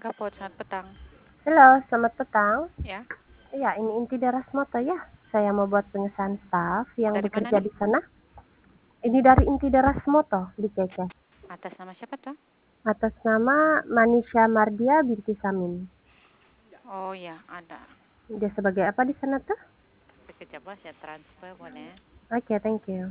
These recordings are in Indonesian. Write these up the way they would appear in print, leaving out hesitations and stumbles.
Kapot, selamat petang. Halo, selamat petang. Ya, Iya, ini Inti Darasmoto ya. Saya mau buat pengesahan staf yang dari mana bekerja nih? di sana. Ini dari Inti Darasmoto di Keke. Atas nama siapa tuh? Atas nama Manisha Mardia binti Samin. Oh ya, ada. Dia sebagai apa di sana tuh? Sekejap saya transfer boleh. Oke, thank you.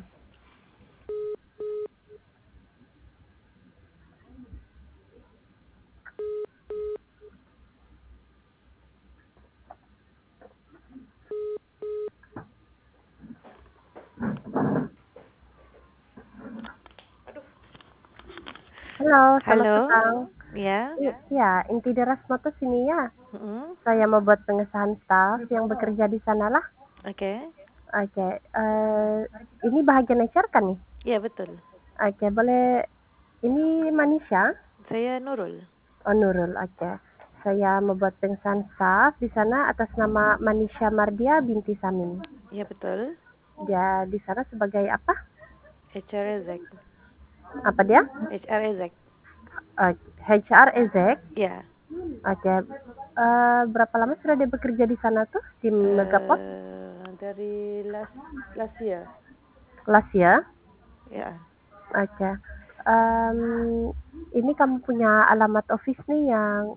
Halo, selamat Halo, petang. ya. Iya, Inti Darasmoto sini ya. Mm-mm. Saya mau buat pengesahan staf yang bekerja di sana lah. Oke, Oke, ini bahagian HR kan nih? ya betul. Oke, boleh. Ini Manisha. Saya Nurul. Oh, Nurul, oke. Saya membuat pengesahan staf di sana atas nama Manisha Mardia binti Samin. Ya betul. Dia di sana sebagai apa? HR Ezek. Apa dia? HR Ezek. HR Ezek. Ya. Oke. Berapa lama sudah dia bekerja di sana tuh di Megaport? Dari last year. Last ya. Ya. Oke. Em, ini kamu punya alamat office nih yang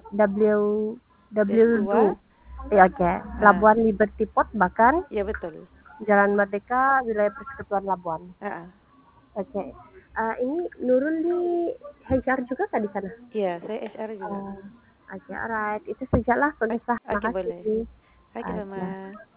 W2. S2. Ya, oke. Ah, Labuan Liberty Port bahkan ya betul. Jalan Merdeka, wilayah Persekutuan Labuan. Ah, Oke. Ini Nurul di HR juga kan di sana? ya, saya HR juga. Oke, alright. Itu sajalah pengesahan. Oke, Terima boleh. kasih. Oke, Oke. sama.